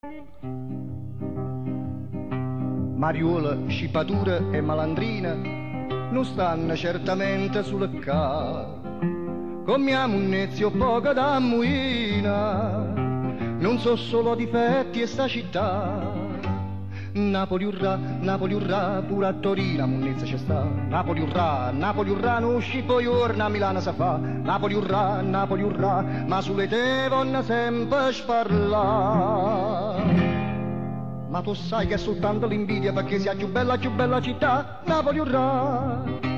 Mariuola, scipatura e malandrina non stanno certamente sul ca. Come munnezio poco da muina, non so solo difetti e sta città. Napoli urrà, pure a Torino munnezza c'è sta. Napoli urrà, non usci poi urna, a Milano sa fa. Napoli urrà, ma sulle te vanno sempre sparlà. Ma tu sai che è soltanto l'invidia perché sia più bella città. Napoli urrà.